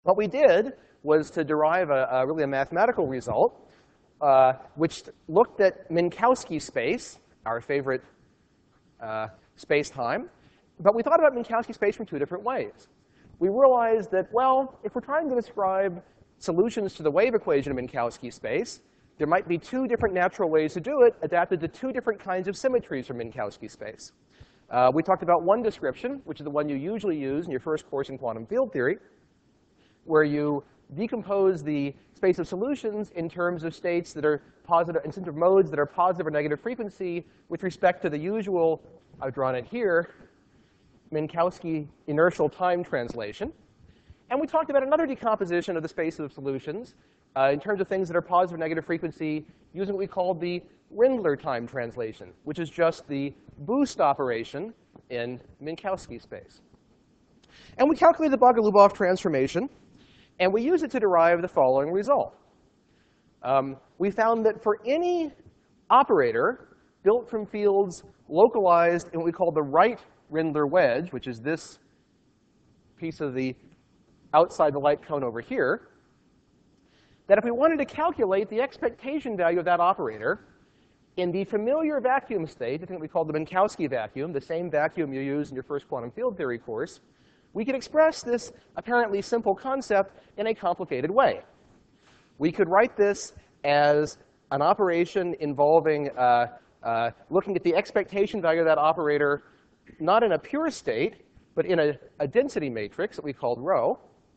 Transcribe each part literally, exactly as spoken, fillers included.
What we did was to derive a, a really a mathematical result, uh, which looked at Minkowski space, our favorite uh, space-time. But we thought about Minkowski space from two different ways. We realized that, well, if we're trying to describe solutions to the wave equation of Minkowski space, there might be two different natural ways to do it, adapted to two different kinds of symmetries from Minkowski space. Uh, we talked about one description, which is the one you usually use in your first course in quantum field theory, where you decompose the space of solutions in terms of states that are positive, in terms of modes that are positive or negative frequency with respect to the usual, I've drawn it here, Minkowski inertial time translation. And we talked about another decomposition of the space of solutions uh, in terms of things that are positive or negative frequency using what we call the Rindler time translation, which is just the boost operation in Minkowski space. And we calculated the Bogoliubov transformation, and we use it to derive the following result. Um, we found that for any operator built from fields localized in what we call the right Rindler wedge, which is this piece of the outside the light cone over here, that if we wanted to calculate the expectation value of that operator in the familiar vacuum state, the thing that we call the Minkowski vacuum, the same vacuum you use in your first quantum field theory course, we could express this apparently simple concept in a complicated way. We could write this as an operation involving uh, uh, looking at the expectation value of that operator not in a pure state, but in a, a density matrix that we called rho.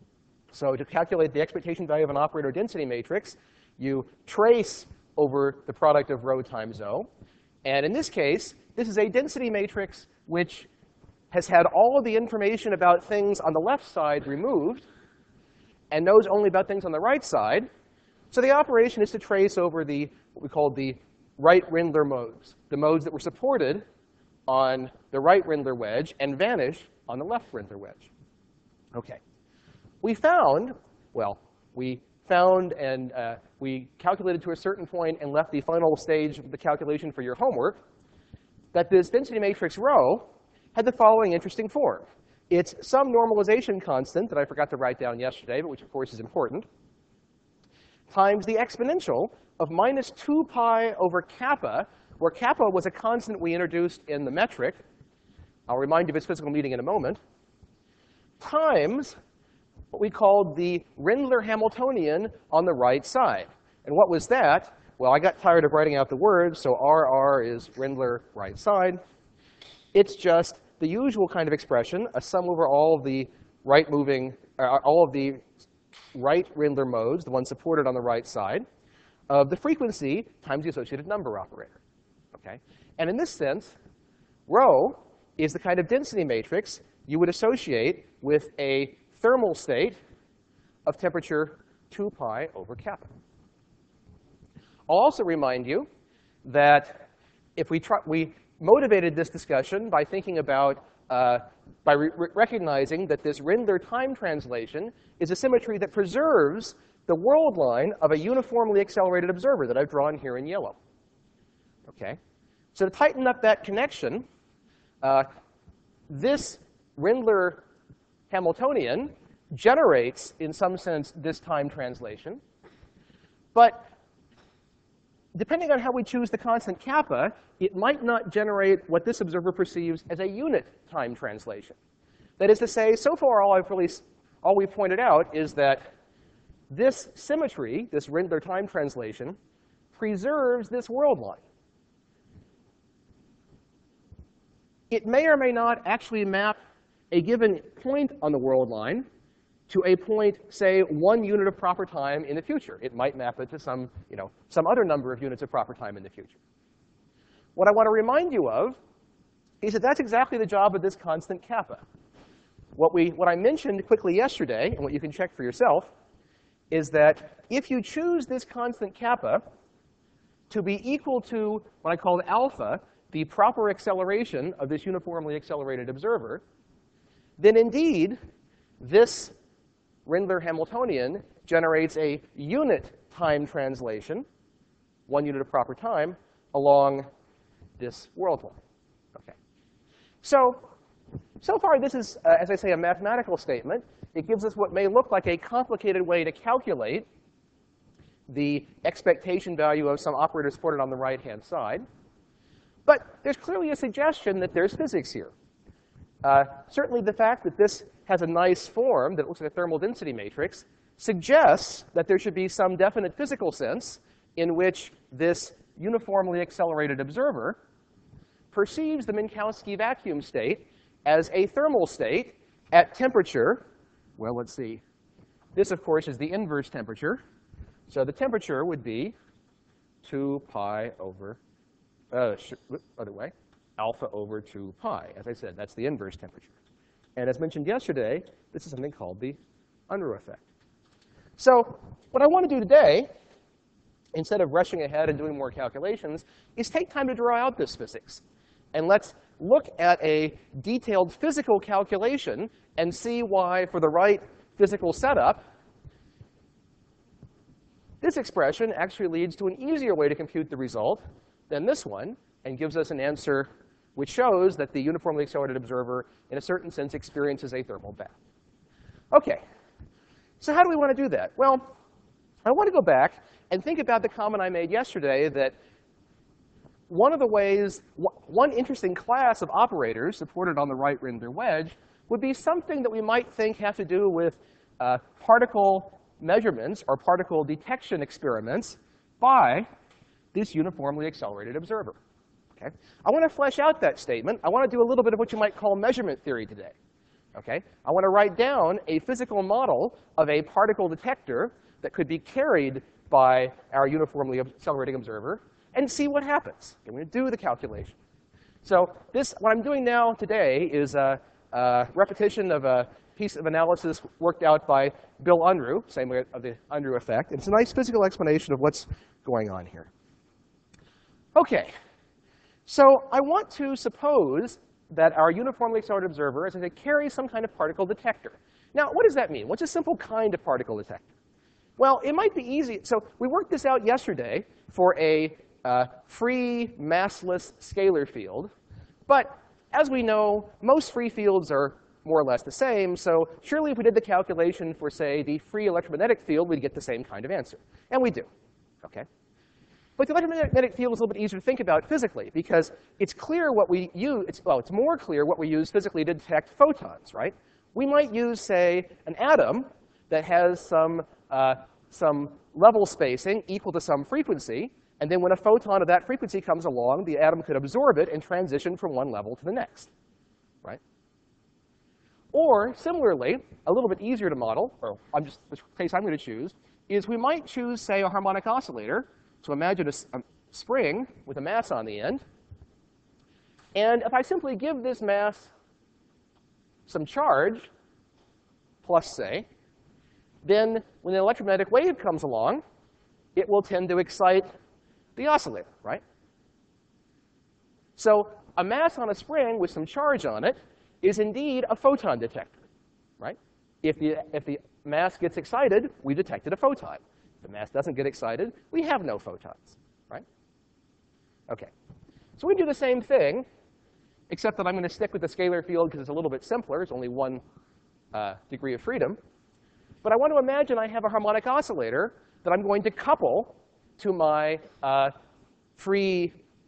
So to calculate the expectation value of an operator density matrix, you trace over the product of rho times O. And in this case, this is a density matrix which has had all of the information about things on the left side removed and knows only about things on the right side. So the operation is to trace over the what we call the right Rindler modes, the modes that were supported on the right Rindler wedge and vanish on the left Rindler wedge. OK. We found, well, we found and uh, we calculated to a certain point and left the final stage of the calculation for your homework, that this density matrix rho had the following interesting form. It's some normalization constant that I forgot to write down yesterday, but which of course is important, times the exponential of minus two pi over kappa, where kappa was a constant we introduced in the metric. I'll remind you of its physical meaning in a moment, times what we called the Rindler Hamiltonian on the right side. And what was that? Well, I got tired of writing out the words, so R R is Rindler right side. It's just the usual kind of expression, a sum over all of the right moving, uh, all of the right Rindler modes, the ones supported on the right side, of the frequency times the associated number operator. Okay? And in this sense, rho is the kind of density matrix you would associate with a thermal state of temperature two pi over kappa. I'll also remind you that if we try, we motivated this discussion by thinking about, uh, by re recognizing that this Rindler time translation is a symmetry that preserves the world line of a uniformly accelerated observer that I've drawn here in yellow. Okay? So to tighten up that connection, uh, this Rindler Hamiltonian generates, in some sense, this time translation. But depending on how we choose the constant kappa, it might not generate what this observer perceives as a unit time translation. That is to say, so far all I've really, all we've pointed out is that this symmetry, this Rindler time translation, preserves this world line. It may or may not actually map a given point on the world line to a point, say, one unit of proper time in the future. It might map it to some, you know, some other number of units of proper time in the future. What I want to remind you of is that that's exactly the job of this constant kappa. What, we, what I mentioned quickly yesterday, and what you can check for yourself, is that if you choose this constant kappa to be equal to what I called alpha, the proper acceleration of this uniformly accelerated observer, then indeed, this Rindler Hamiltonian generates a unit time translation, one unit of proper time, along this world line. Okay. So, so far this is, uh, as I say, a mathematical statement. It gives us what may look like a complicated way to calculate the expectation value of some operator supported on the right-hand side. But there's clearly a suggestion that there's physics here. Uh, certainly the fact that this has a nice form that looks like a thermal density matrix suggests that there should be some definite physical sense in which this uniformly accelerated observer perceives the Minkowski vacuum state as a thermal state at temperature. Well, let's see. This, of course, is the inverse temperature. So the temperature would be two pi over, uh, other way, alpha over two pi. As I said, that's the inverse temperature. And as mentioned yesterday, this is something called the Unruh effect. So what I want to do today, instead of rushing ahead and doing more calculations, is take time to draw out this physics. And let's look at a detailed physical calculation and see why, for the right physical setup, this expression actually leads to an easier way to compute the result than this one, and gives us an answer which shows that the uniformly accelerated observer, in a certain sense, experiences a thermal bath. OK, so how do we want to do that? Well, I want to go back and think about the comment I made yesterday that one of the ways, one interesting class of operators supported on the right Rindler wedge would be something that we might think have to do with uh, particle measurements or particle detection experiments by this uniformly accelerated observer. Okay? I want to flesh out that statement. I want to do a little bit of what you might call measurement theory today. Okay? I want to write down a physical model of a particle detector that could be carried by our uniformly accelerating observer and see what happens. I'm going to do the calculation. So this, what I'm doing now today is a, a repetition of a piece of analysis worked out by Bill Unruh, same way of the Unruh effect. And it's a nice physical explanation of what's going on here. OK, so I want to suppose that our uniformly accelerated observer, as I say, carries some kind of particle detector. Now, what does that mean? What's a simple kind of particle detector? Well, it might be easy. So we worked this out yesterday for a uh, free massless scalar field. But as we know, most free fields are more or less the same. So surely if we did the calculation for, say, the free electromagnetic field, we'd get the same kind of answer. And we do. OK? But the electromagnetic field is a little bit easier to think about physically, because it's clear what we use. It's, well, it's more clear what we use physically to detect photons, right? We might use, say, an atom that has some, uh, some level spacing equal to some frequency. And then when a photon of that frequency comes along, the atom could absorb it and transition from one level to the next, right? Or similarly, a little bit easier to model, or I'm just, the case I'm going to choose, is we might choose, say, a harmonic oscillator. So imagine a, a spring with a mass on the end. And if I simply give this mass some charge, plus, say, then when an electromagnetic wave comes along, it will tend to excite the oscillator, right? So a mass on a spring with some charge on it is indeed a photon detector, right? If the, if the mass gets excited, we detected a photon. If the mass doesn't get excited, we have no photons, right? OK. So we do the same thing, except that I'm going to stick with the scalar field because it's a little bit simpler. It's only one uh, degree of freedom. But I want to imagine I have a harmonic oscillator that I'm going to couple to my uh, free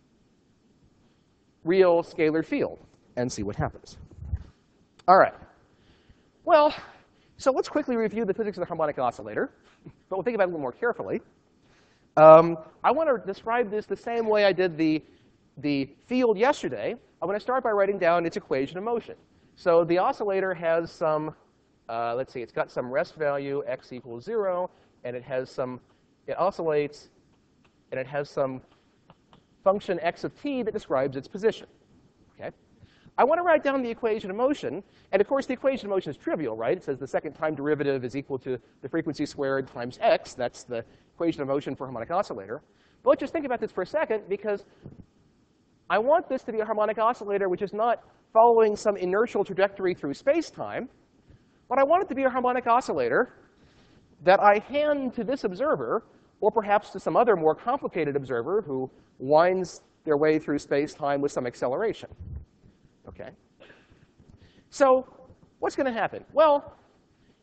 real scalar field and see what happens. All right. Well, so let's quickly review the physics of the harmonic oscillator. But we'll think about it a little more carefully. Um, I want to describe this the same way I did the, the field yesterday. I'm going to start by writing down its equation of motion. So the oscillator has some, uh, let's see, it's got some rest value, x equals zero. And it has some, it oscillates. And it has some function x of t that describes its position. Okay? I want to write down the equation of motion. And of course, the equation of motion is trivial, right? It says the second time derivative is equal to the frequency squared times x. That's the equation of motion for a harmonic oscillator. But let's just think about this for a second, because I want this to be a harmonic oscillator which is not following some inertial trajectory through space-time. But I want it to be a harmonic oscillator that I hand to this observer, or perhaps to some other more complicated observer who winds their way through space-time with some acceleration. OK? So what's going to happen? Well,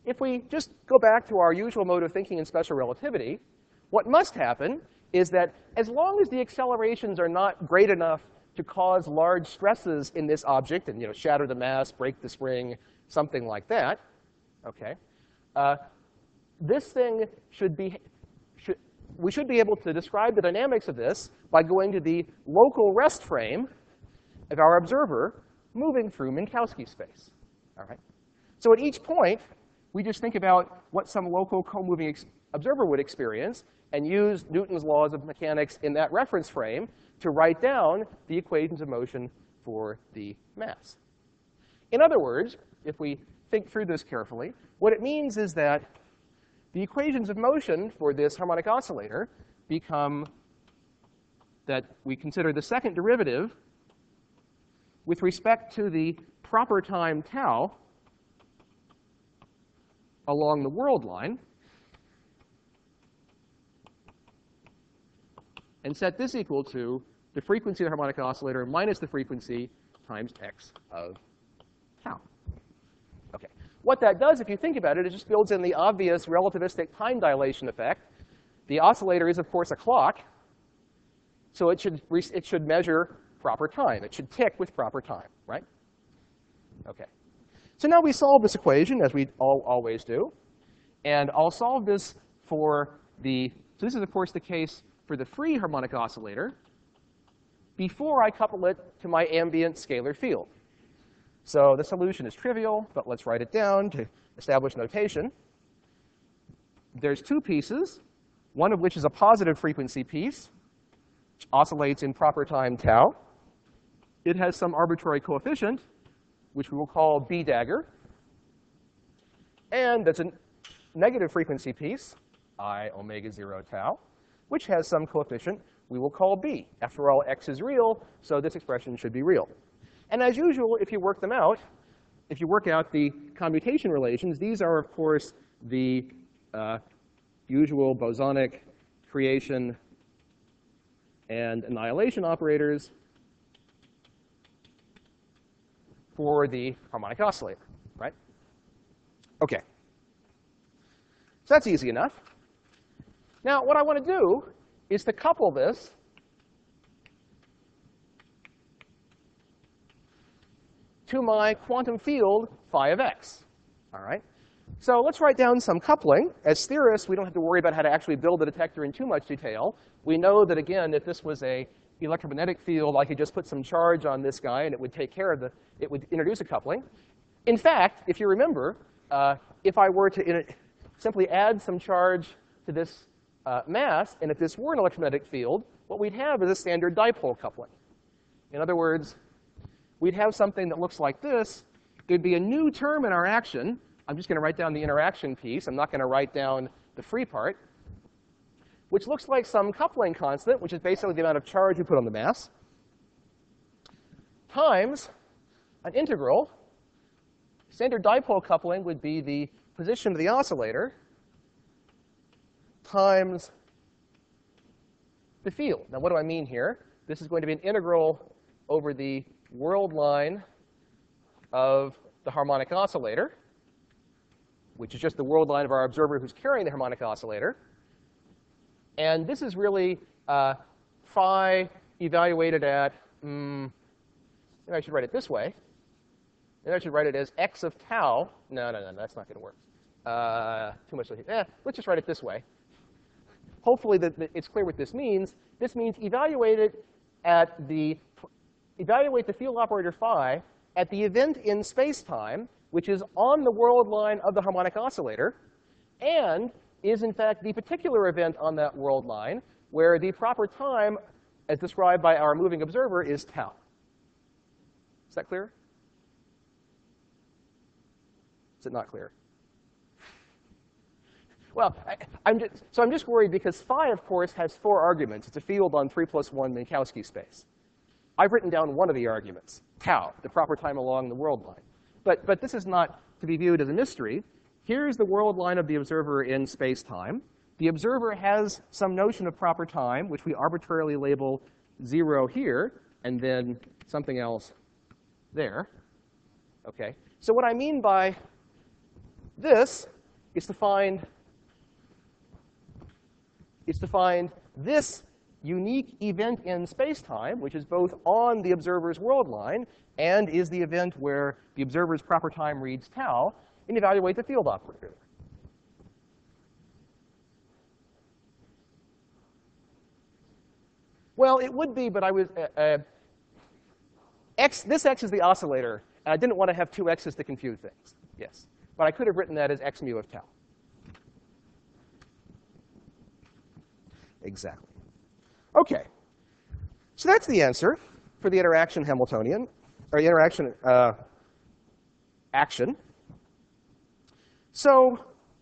if we just go back to our usual mode of thinking in special relativity, what must happen is that as long as the accelerations are not great enough to cause large stresses in this object and, you know, shatter the mass, break the spring, something like that, okay, uh, this thing should be, should, we should be able to describe the dynamics of this by going to the local rest frame of our observer moving through Minkowski space, all right? So at each point, we just think about what some local co-moving observer would experience and use Newton's laws of mechanics in that reference frame to write down the equations of motion for the mass. In other words, if we think through this carefully, what it means is that the equations of motion for this harmonic oscillator become that we consider the second derivative with respect to the proper time tau along the world line, and set this equal to the frequency of the harmonic oscillator minus the frequency times x of tau. Okay. What that does, if you think about it, it just builds in the obvious relativistic time dilation effect. The oscillator is, of course, a clock, so it should, it should measure proper time. It should tick with proper time, right? Okay. So now we solve this equation, as we all always do. And I'll solve this for the, so this is, of course, the case for the free harmonic oscillator before I couple it to my ambient scalar field. So the solution is trivial, but let's write it down to establish notation. There's two pieces, one of which is a positive frequency piece, which oscillates in proper time tau. It has some arbitrary coefficient, which we will call B dagger. And that's a negative frequency piece, I omega zero tau, which has some coefficient we will call B. After all, x is real, so this expression should be real. And as usual, if you work them out, if you work out the commutation relations, these are, of course, the uh, usual bosonic creation and annihilation operators for the harmonic oscillator, right? OK. So that's easy enough. Now, what I want to do is to couple this to my quantum field phi of x, all right? So let's write down some coupling. As theorists, we don't have to worry about how to actually build the detector in too much detail. We know that, again, if this was a electromagnetic field, I could just put some charge on this guy, and it would take care of the, it would introduce a coupling. In fact, if you remember, uh, if I were to simply add some charge to this uh, mass, and if this were an electromagnetic field, what we'd have is a standard dipole coupling. In other words, we'd have something that looks like this. There'd be a new term in our action. I'm just going to write down the interaction piece. I'm not going to write down the free part, which looks like some coupling constant, which is basically the amount of charge we put on the mass, times an integral. Standard dipole coupling would be the position of the oscillator times the field. Now, what do I mean here? This is going to be an integral over the world line of the harmonic oscillator, which is just the world line of our observer who's carrying the harmonic oscillator. And this is really uh, phi evaluated at, mm, maybe I should write it this way. Maybe I should write it as x of tau. No, no, no, that's not going to work. Uh, too much. Eh, let's just write it this way. Hopefully that, that it's clear what this means. This means evaluate it at the, evaluate the field operator phi at the event in space-time, which is on the world line of the harmonic oscillator, and is, in fact, the particular event on that world line where the proper time, as described by our moving observer, is tau. Is that clear? Is it not clear? Well, I, I'm just, so I'm just worried because phi, of course, has four arguments. It's a field on three plus one Minkowski space. I've written down one of the arguments, tau, the proper time along the world line. But, but this is not to be viewed as a mystery. Here's the world line of the observer in space-time. The observer has some notion of proper time, which we arbitrarily label zero here, and then something else there. Okay. So what I mean by this is to find is to find this unique event in space-time, which is both on the observer's world line and is the event where the observer's proper time reads tau, and evaluate the field operator. Well, it would be, but I was uh, uh, x. This x is the oscillator, and I didn't want to have two x's to confuse things. Yes, but I could have written that as x mu of tau. Exactly. OK, so that's the answer for the interaction Hamiltonian, or the interaction uh, action. So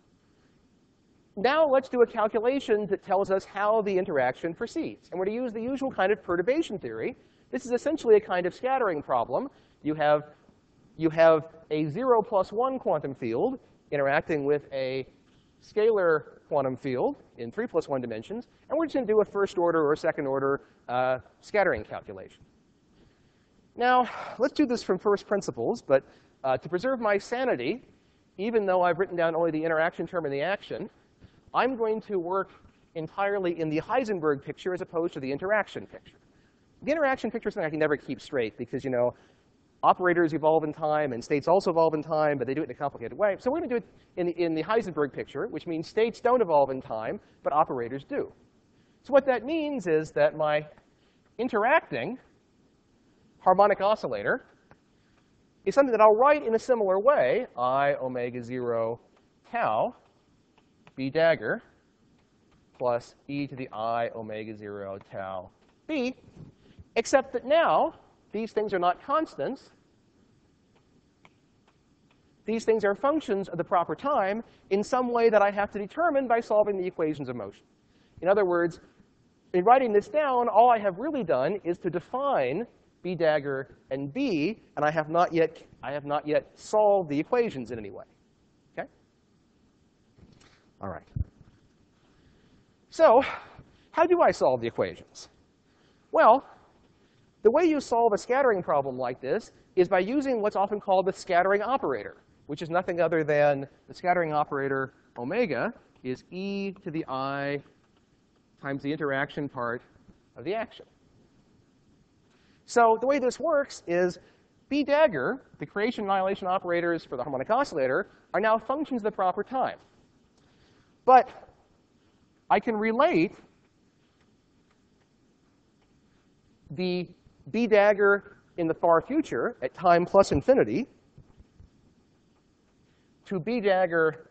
now let's do a calculation that tells us how the interaction proceeds. And we're going to use the usual kind of perturbation theory. This is essentially a kind of scattering problem. You have, you have a zero plus one quantum field interacting with a scalar quantum field in three plus one dimensions. And we're just going to do a first order or a second order uh, scattering calculation. Now, let's do this from first principles. But uh, to preserve my sanity, even though I've written down only the interaction term and the action, I'm going to work entirely in the Heisenberg picture as opposed to the interaction picture. The interaction picture is something I can never keep straight because, you know, operators evolve in time and states also evolve in time, but they do it in a complicated way. So we're going to do it in the, in the Heisenberg picture, which means states don't evolve in time, but operators do. So what that means is that my interacting harmonic oscillator is something that I'll write in a similar way, I omega zero tau b dagger plus e to the I omega zero tau b, except that now these things are not constants. These things are functions of the proper time in some way that I have to determine by solving the equations of motion. In other words, in writing this down, all I have really done is to define b dagger and b, and I have not yet, I have not yet solved the equations in any way. OK? All right. So how do I solve the equations? Well, the way you solve a scattering problem like this is by using what's often called the scattering operator, which is nothing other than the scattering operator omega is e to the I times the interaction part of the action. So the way this works is b dagger, the creation and annihilation operators for the harmonic oscillator, are now functions of the proper time. But I can relate the b dagger in the far future at time plus infinity to b dagger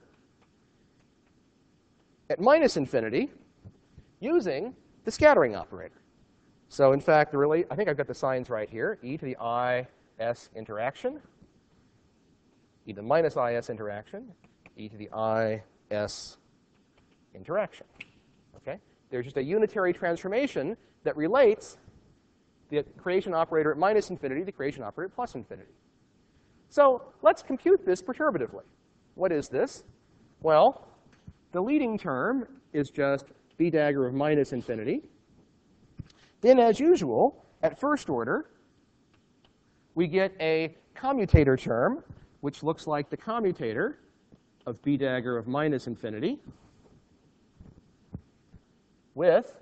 at minus infinity using the scattering operator. So in fact, the really, I think I've got the signs right here, e to the I s interaction, e to the minus I s interaction, e to the I s interaction. Okay? There's just a unitary transformation that relates the creation operator at minus infinity to the creation operator at plus infinity. So let's compute this perturbatively. What is this? Well, the leading term is just b dagger of minus infinity. Then, as usual, at first order, we get a commutator term, which looks like the commutator of b dagger of minus infinity with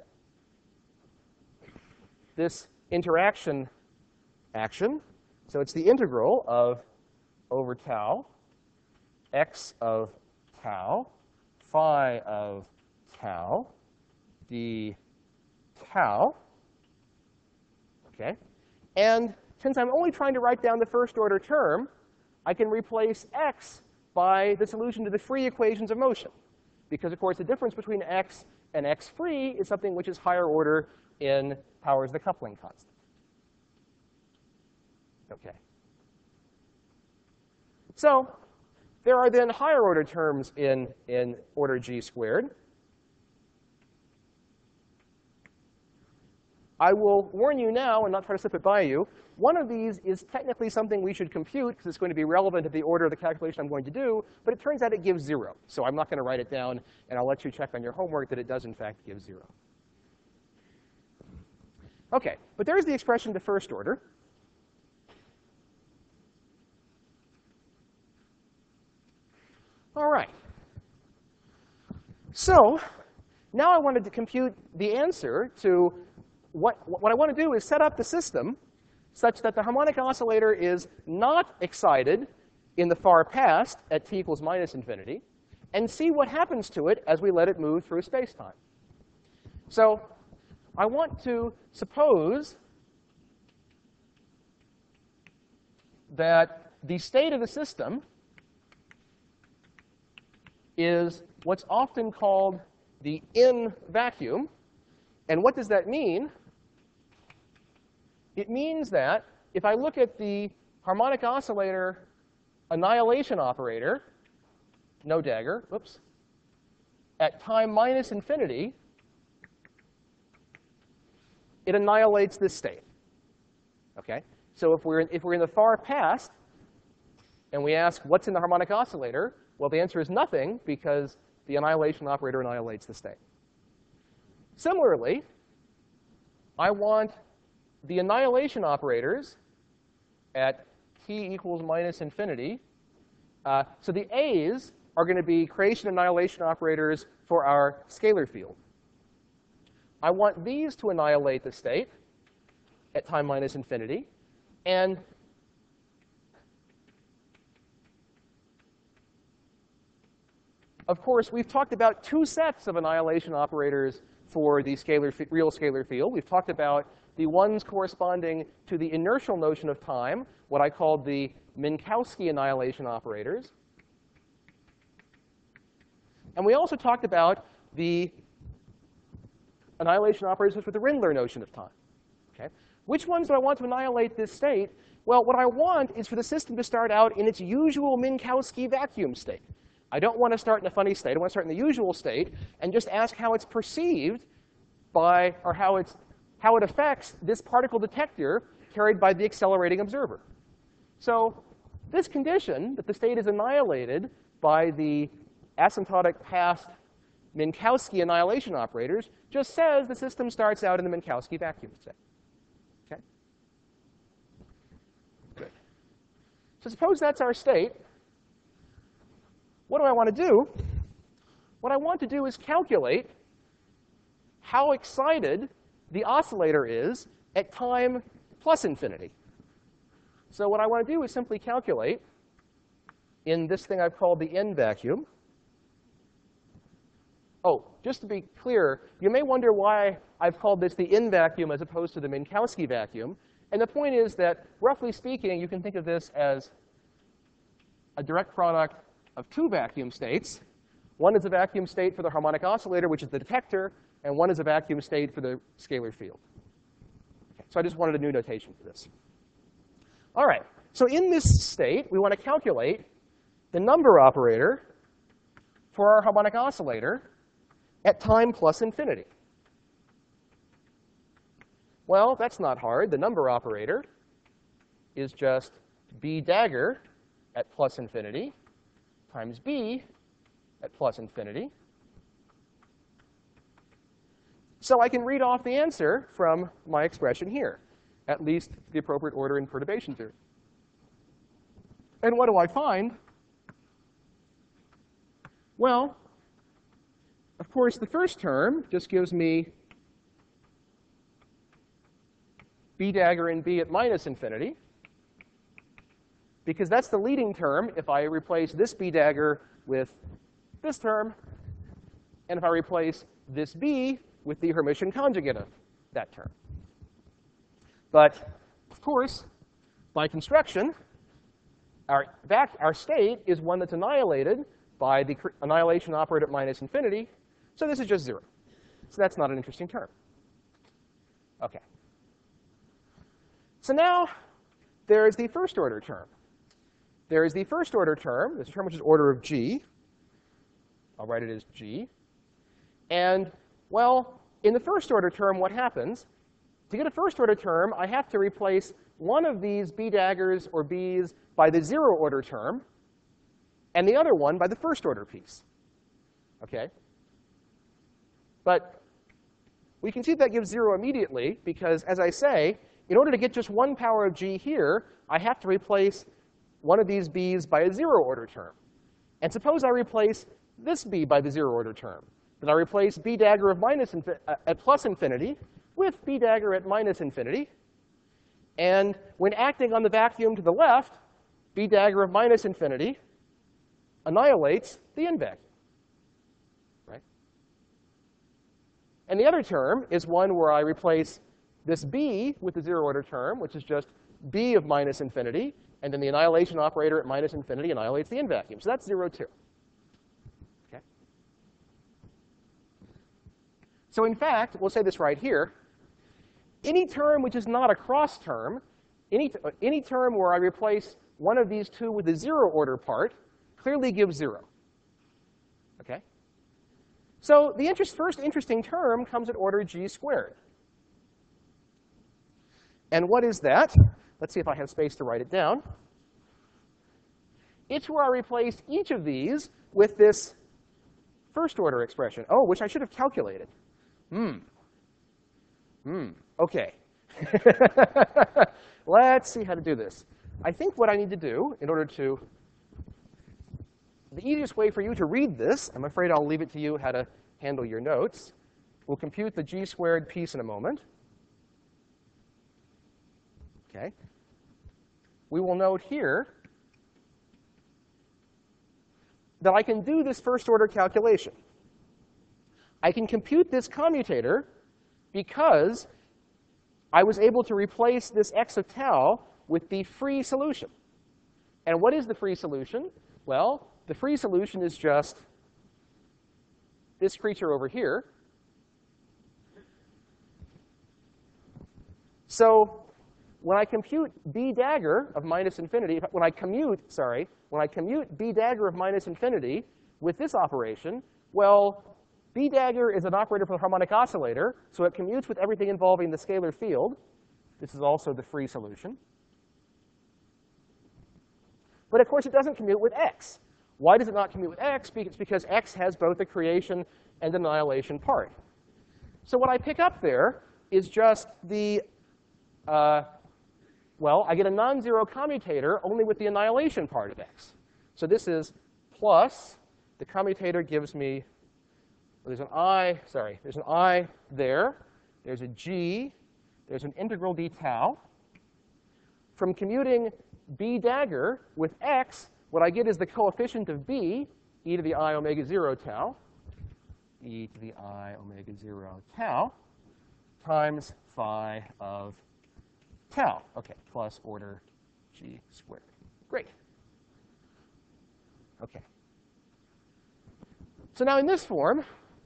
this interaction action. So it's the integral of over tau, x of tau, phi of tau, d tau. Okay? And since I'm only trying to write down the first order term, I can replace x by the solution to the free equations of motion. Because, of course, the difference between x and x free is something which is higher order in powers the coupling constant. OK. So there are then higher order terms in, in order g squared. I will warn you now and not try to slip it by you. One of these is technically something we should compute because it's going to be relevant to the order of the calculation I'm going to do. But it turns out it gives zero. So I'm not going to write it down. And I'll let you check on your homework that it does, in fact, give zero. OK, but there's the expression to first order. All right. So now I wanted to compute the answer to what, what I want to do is set up the system such that the harmonic oscillator is not excited in the far past at t equals minus infinity, and see what happens to it as we let it move through space-time. So I want to suppose that the state of the system is what's often called the in vacuum. And what does that mean? It means that if I look at the harmonic oscillator annihilation operator, no dagger, whoops, at time minus infinity, it annihilates this state. Okay? So if we're in, if we're in the far past, and we ask what's in the harmonic oscillator, well, the answer is nothing, because the annihilation operator annihilates the state. Similarly, I want the annihilation operators at t equals minus infinity. Uh, so the A's are going to be creation annihilation operators for our scalar field. I want these to annihilate the state at time minus infinity. And of course, we've talked about two sets of annihilation operators for the scalar, real scalar field. We've talked about the ones corresponding to the inertial notion of time, what I called the Minkowski annihilation operators. And we also talked about the annihilation operators with the Rindler notion of time. Okay? Which ones do I want to annihilate this state? Well, what I want is for the system to start out in its usual Minkowski vacuum state. I don't want to start in a funny state. I want to start in the usual state and just ask how it's perceived by, or how, it's, how it affects this particle detector carried by the accelerating observer. So this condition, that the state is annihilated by the asymptotic past Minkowski annihilation operators, just says the system starts out in the Minkowski vacuum state. Okay? Good. So suppose that's our state. What do I want to do? What I want to do is calculate how excited the oscillator is at time plus infinity. So what I want to do is simply calculate in this thing I've called the in vacuum. Oh, just to be clear, you may wonder why I've called this the in vacuum as opposed to the Minkowski vacuum. And the point is that, roughly speaking, you can think of this as a direct product of two vacuum states. One is a vacuum state for the harmonic oscillator, which is the detector, and one is a vacuum state for the scalar field. Okay, so I just wanted a new notation for this. All right, so in this state, we want to calculate the number operator for our harmonic oscillator at time plus infinity. Well, that's not hard. The number operator is just b dagger at plus infinity times b at plus infinity. So I can read off the answer from my expression here, at least the appropriate order in perturbation theory. And what do I find? Well, of course, the first term just gives me b dagger in b at minus infinity, because that's the leading term if I replace this b dagger with this term, and if I replace this b with the Hermitian conjugate of that term. But of course, by construction, our, back, our state is one that's annihilated by the annihilation operator at minus infinity. So this is just zero. So that's not an interesting term. OK. So now there is the first order term. There is the first order term, this term which is order of g. I'll write it as g. And well, in the first order term, what happens? To get a first order term, I have to replace one of these b daggers or b's by the zero order term, and the other one by the first order piece. OK? But we can see that gives zero immediately, because as I say, in order to get just one power of g here, I have to replace one of these b's by a zero order term. And suppose I replace this b by the zero order term. that I replace b dagger of minus infi uh, at plus infinity with b dagger at minus infinity. And when acting on the vacuum to the left, b dagger of minus infinity annihilates the in vacuum. Right? And the other term is one where I replace this b with the zero order term, which is just b of minus infinity, and then the annihilation operator at minus infinity annihilates the in vacuum. So that's zero, too. Okay. So in fact, we'll say this right here. Any term which is not a cross term, any, any term where I replace one of these two with the zero order part, clearly gives zero. Okay? So the interest, first interesting term comes at order g squared. And what is that? Let's see if I have space to write it down. It's where I replaced each of these with this first order expression. Oh, which I should have calculated. Hmm. Hmm. OK. Let's see how to do this. I think what I need to do in order to, the easiest way for you to read this, I'm afraid I'll leave it to you how to handle your notes. We'll compute the g squared piece in a moment. Okay. We will note here that I can do this first order calculation. I can compute this commutator because I was able to replace this x of tau with the free solution. And what is the free solution? Well, the free solution is just this creature over here. So when I compute b dagger of minus infinity, when I commute, sorry, when I commute b dagger of minus infinity with this operation, well, b dagger is an operator for the harmonic oscillator, so it commutes with everything involving the scalar field. This is also the free solution. But of course, it doesn't commute with x. Why does it not commute with x? It's because x has both a creation and annihilation part. So what I pick up there is just the uh, well, I get a non-zero commutator only with the annihilation part of x. So this is plus, the commutator gives me, well, there's an I, sorry, there's an I there. There's a g. There's an integral d tau. From commuting b dagger with x, what I get is the coefficient of b, e to the I omega zero tau, e to the I omega zero tau, times phi of tau. OK, plus order g squared. Great. OK. So now in this form,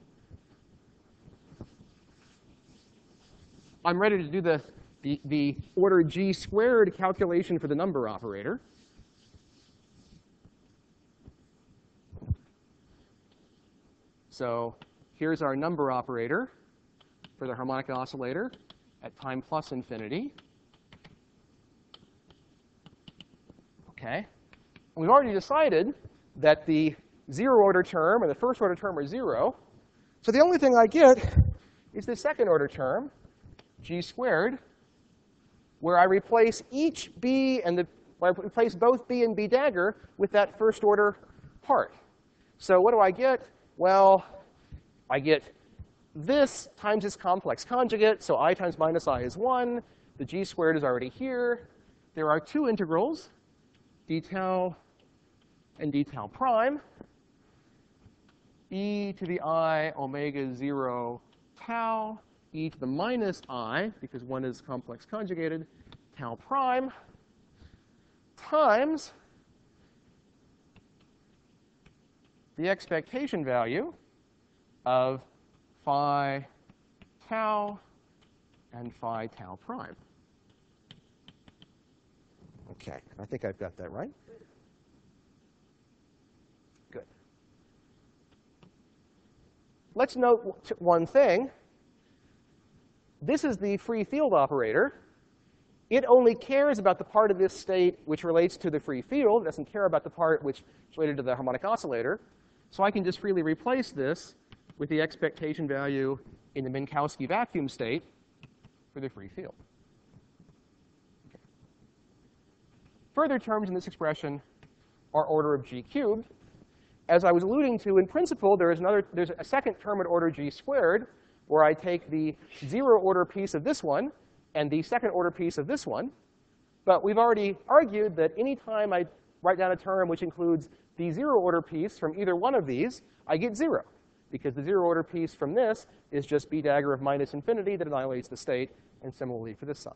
I'm ready to do the, the, the order g squared calculation for the number operator. So here's our number operator for the harmonic oscillator at time plus infinity. OK. We've already decided that the zero order term and the first order term are zero. So the only thing I get is the second order term, g squared, where I replace each b and the, where I replace both b and b dagger with that first order part. So what do I get? Well, I get this times its complex conjugate. So I times minus I is one. The g squared is already here. There are two integrals, d tau and d tau prime, e to the I omega zero tau, e to the minus I, because one is complex conjugated, tau prime, times the expectation value of phi tau and phi tau prime. OK, I think I've got that right. Good. Let's note one thing. This is the free field operator. It only cares about the part of this state which relates to the free field. It doesn't care about the part which is related to the harmonic oscillator. So I can just freely replace this with the expectation value in the Minkowski vacuum state for the free field. Okay. Further terms in this expression are order of g cubed. as I was alluding to, in principle, there is another, there's a second term at order g squared, where I take the zero order piece of this one and the second order piece of this one. But we've already argued that any time I write down a term which includes the zero order piece from either one of these, I get zero, because the zero order piece from this is just b dagger of minus infinity that annihilates the state, and similarly for this side.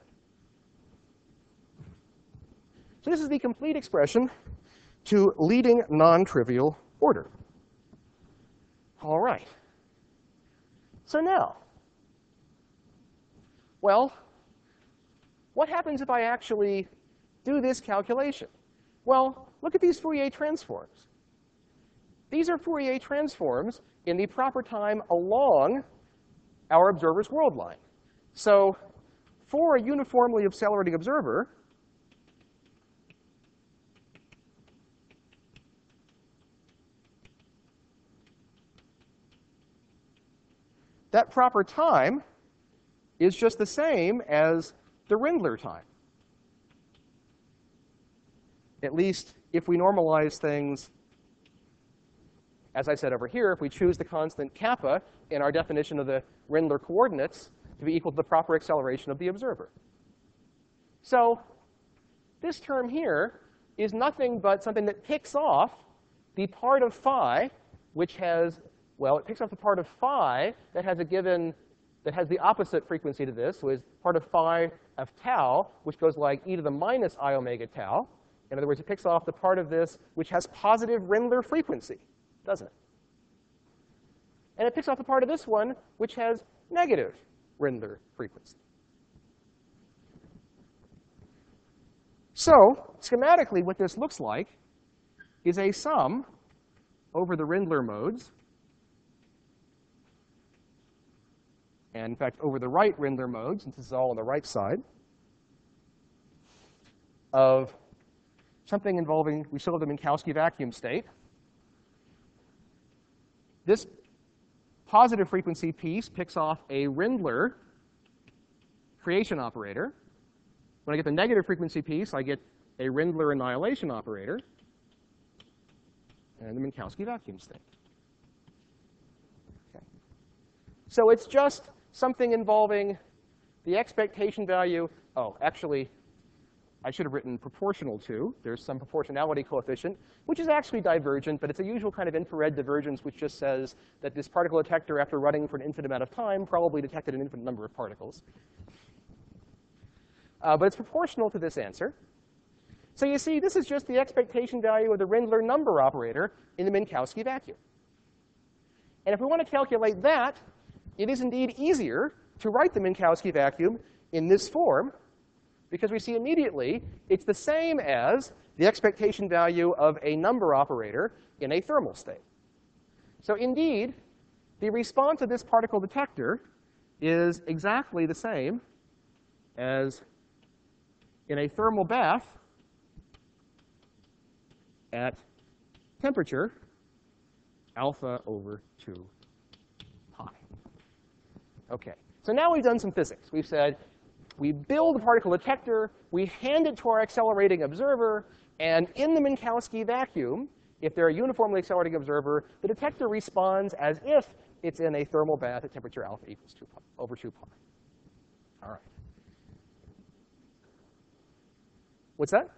So this is the complete expression to leading non-trivial order. All right. So now, well, what happens if I actually do this calculation? Well, look at these Fourier transforms. These are Fourier transforms in the proper time along our observer's world line. So for a uniformly accelerating observer, that proper time is just the same as the Rindler time. At least if we normalize things, as I said over here, if we choose the constant kappa in our definition of the Rindler coordinates to be equal to the proper acceleration of the observer. So this term here is nothing but something that picks off the part of phi which has, well, it picks off the part of phi that has a given, that has the opposite frequency to this, so is part of phi of tau, which goes like e to the minus I omega tau. In other words, it picks off the part of this which has positive Rindler frequency, doesn't it? And it picks off the part of this one which has negative Rindler frequency. So schematically, what this looks like is a sum over the Rindler modes, and in fact, over the right Rindler mode, since this is all on the right side, of something involving, we still have the Minkowski vacuum state. This positive frequency piece picks off a Rindler creation operator. When I get the negative frequency piece, I get a Rindler annihilation operator and the Minkowski vacuum state. Okay. So it's just something involving the expectation value. Oh, actually, I should have written proportional to. There's some proportionality coefficient, which is actually divergent, but it's a usual kind of infrared divergence, which just says that this particle detector, after running for an infinite amount of time, probably detected an infinite number of particles. Uh, but it's proportional to this answer. So you see, this is just the expectation value of the Rindler number operator in the Minkowski vacuum. And if we want to calculate that, it is indeed easier to write the Minkowski vacuum in this form, because we see immediately it's the same as the expectation value of a number operator in a thermal state. So indeed, the response of this particle detector is exactly the same as in a thermal bath at temperature alpha over two pi. OK, so now we've done some physics. We've said we build a particle detector, we hand it to our accelerating observer, and in the Minkowski vacuum, if they're a uniformly accelerating observer, the detector responds as if it's in a thermal bath at temperature alpha equals two pi, over two pi. All right. What's that?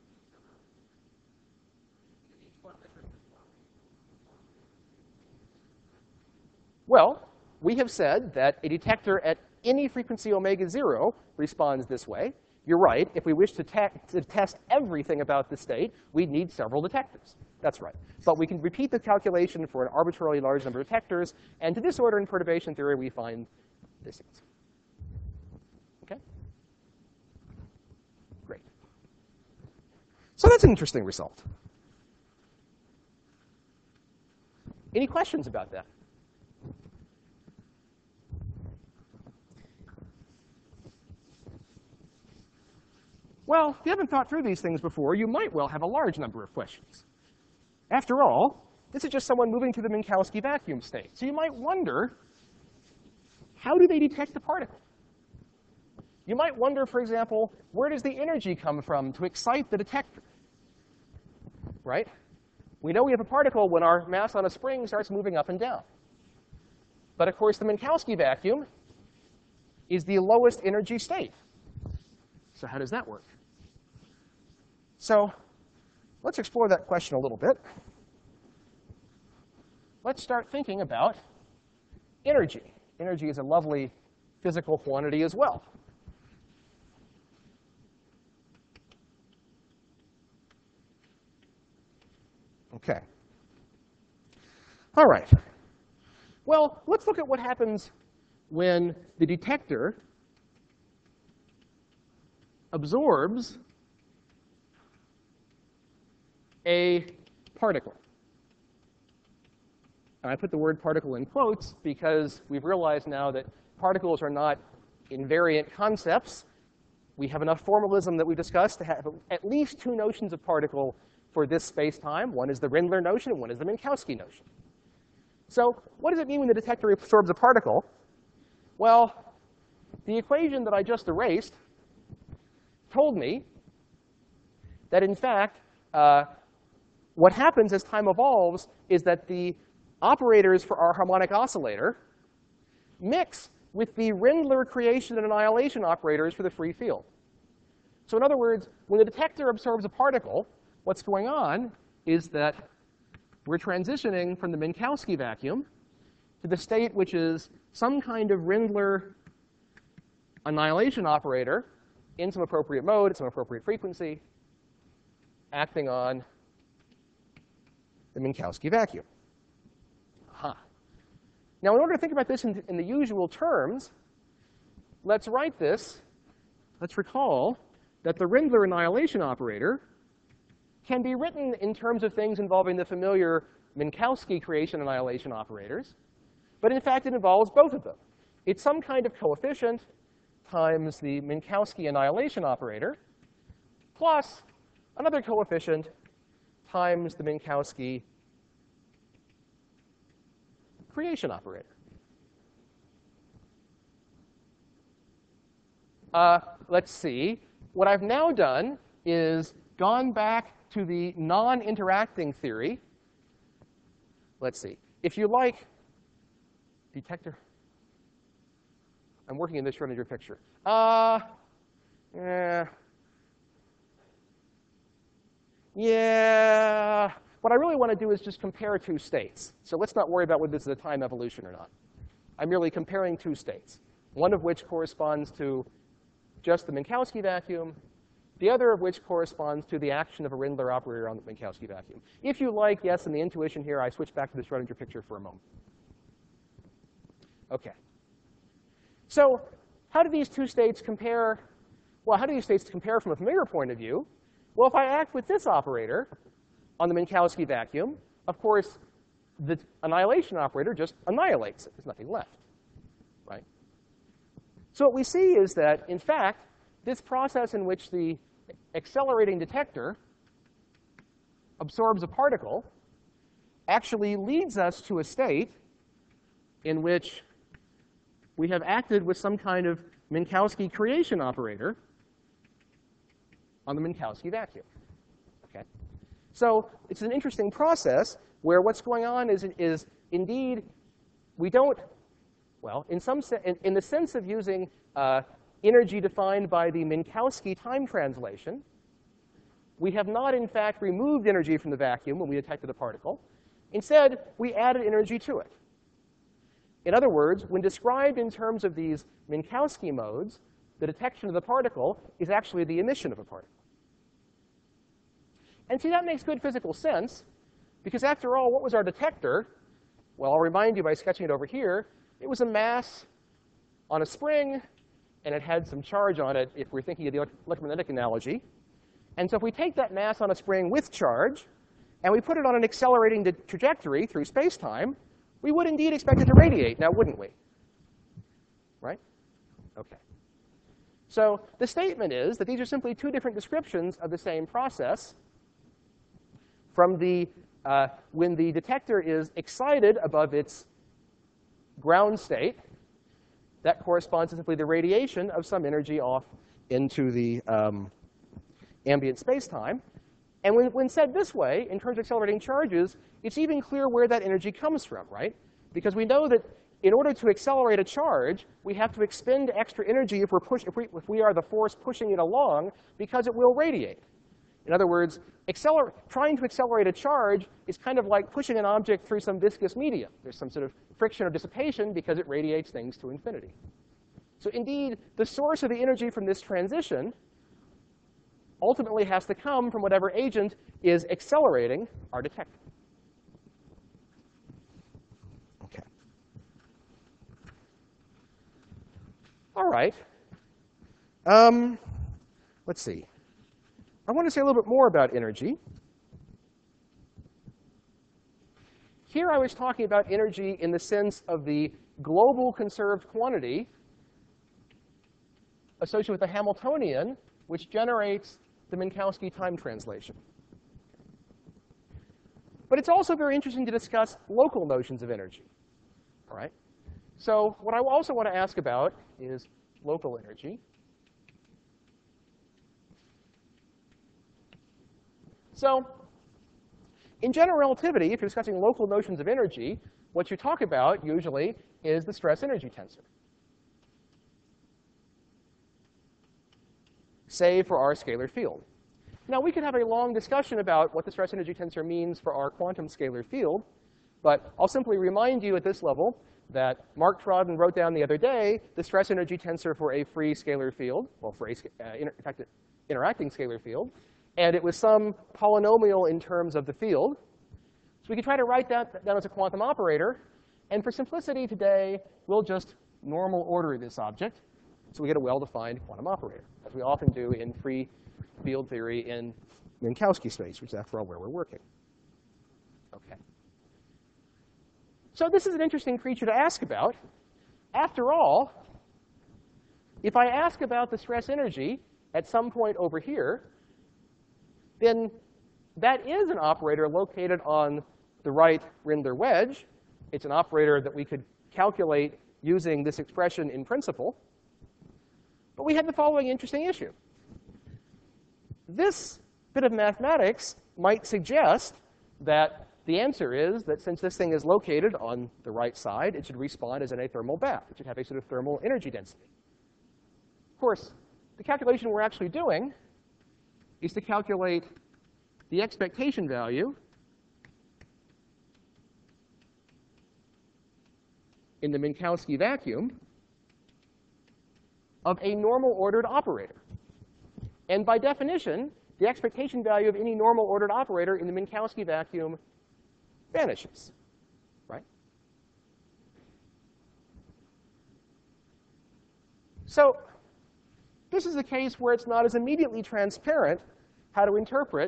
Well, we have said that a detector at any frequency omega zero responds this way. You're right. If we wish to, to test everything about the state, we'd need several detectors. That's right. But we can repeat the calculation for an arbitrarily large number of detectors. And to this order in perturbation theory, we find this answer. OK? Great. So that's an interesting result. Any questions about that? Well, if you haven't thought through these things before, you might well have a large number of questions. After all, this is just someone moving to the Minkowski vacuum state. So you might wonder, how do they detect the particle? You might wonder, for example, where does the energy come from to excite the detector? Right? We know we have a particle when our mass on a spring starts moving up and down. But of course, the Minkowski vacuum is the lowest energy state. So how does that work? So let's explore that question a little bit. Let's start thinking about energy. Energy is a lovely physical quantity as well. OK. All right. Well, let's look at what happens when the detector absorbs a particle. And I put the word particle in quotes because we've realized now that particles are not invariant concepts. We have enough formalism that we've discussed to have at least two notions of particle for this space-time. One is the Rindler notion, and one is the Minkowski notion. So what does it mean when the detector absorbs a particle? Well, the equation that I just erased told me that, in fact, uh, what happens as time evolves is that the operators for our harmonic oscillator mix with the Rindler creation and annihilation operators for the free field. So in other words, when the detector absorbs a particle, what's going on is that we're transitioning from the Minkowski vacuum to the state which is some kind of Rindler annihilation operator in some appropriate mode at some appropriate frequency, acting on the Minkowski vacuum. Huh. Now, in order to think about this in, in the usual terms, let's write this. Let's recall that the Rindler annihilation operator can be written in terms of things involving the familiar Minkowski creation annihilation operators. But in fact, it involves both of them. It's some kind of coefficient times the Minkowski annihilation operator plus another coefficient times the Minkowski creation operator. Uh, let's see. What I've now done is gone back to the non-interacting theory. Let's see. If you like, detector. I'm working in this Schrodinger picture. Uh, yeah. Yeah. What I really want to do is just compare two states. So let's not worry about whether this is a time evolution or not. I'm merely comparing two states, one of which corresponds to just the Minkowski vacuum, the other of which corresponds to the action of a Rindler operator on the Minkowski vacuum. If you like, yes, in the intuition here, I switch back to the Schrodinger picture for a moment. OK. So how do these two states compare? Well, how do these states compare from a familiar point of view? Well, if I act with this operator on the Minkowski vacuum, of course, the annihilation operator just annihilates it. There's nothing left, right? So what we see is that, in fact, this process in which the accelerating detector absorbs a particle actually leads us to a state in which we have acted with some kind of Minkowski creation operator on the Minkowski vacuum. Okay? So it's an interesting process where what's going on is, is indeed, we don't, well, in, some se in, in the sense of using uh, energy defined by the Minkowski time translation, we have not, in fact, removed energy from the vacuum when we detected a particle. Instead, we added energy to it. In other words, when described in terms of these Minkowski modes, the detection of the particle is actually the emission of a particle. And see, that makes good physical sense, because after all, what was our detector? Well, I'll remind you by sketching it over here. It was a mass on a spring, and it had some charge on it if we're thinking of the electromagnetic analogy. And so if we take that mass on a spring with charge, and we put it on an accelerating trajectory through space-time, we would indeed expect it to radiate, now wouldn't we? Right? OK. So the statement is that these are simply two different descriptions of the same process. From the, uh, when the detector is excited above its ground state, that corresponds to simply the radiation of some energy off into the um, ambient space-time. And when, when said this way, in terms of accelerating charges, it's even clear where that energy comes from, right? Because we know that in order to accelerate a charge, we have to expend extra energy if, we're push, if, we, if we are the force pushing it along, because it will radiate. In other words, acceler trying to accelerate a charge is kind of like pushing an object through some viscous medium. There's some sort of friction or dissipation because it radiates things to infinity. So indeed, the source of the energy from this transition ultimately has to come from whatever agent is accelerating our detector. OK. All right. Um, let's see. I want to say a little bit more about energy. Here I was talking about energy in the sense of the global conserved quantity associated with the Hamiltonian, which generates the Minkowski time translation. But it's also very interesting to discuss local notions of energy. All right? So what I also want to ask about is local energy. So in general relativity, if you're discussing local notions of energy, what you talk about usually is the stress energy tensor. Say for our scalar field. Now, we could have a long discussion about what the stress energy tensor means for our quantum scalar field. But I'll simply remind you at this level that Mark Trodden wrote down the other day the stress energy tensor for a free scalar field, well, for a, uh, inter in fact, interacting scalar field. And it was some polynomial in terms of the field. So we could try to write that down as a quantum operator. And for simplicity today, we'll just normal order this object. So we get a well-defined quantum operator, as we often do in free field theory in Minkowski space, which is, after all, where we're working. OK. So this is an interesting creature to ask about. After all, if I ask about the stress energy at some point over here, then that is an operator located on the right Rindler wedge. It's an operator that we could calculate using this expression in principle. But we had the following interesting issue. This bit of mathematics might suggest that the answer is that since this thing is located on the right side, it should respond as in a thermal bath. It should have a sort of thermal energy density. Of course, the calculation we're actually doing is to calculate the expectation value in the Minkowski vacuum of a normal ordered operator. And by definition, the expectation value of any normal ordered operator in the Minkowski vacuum vanishes, right? So this is a case where it's not as immediately transparent how to interpret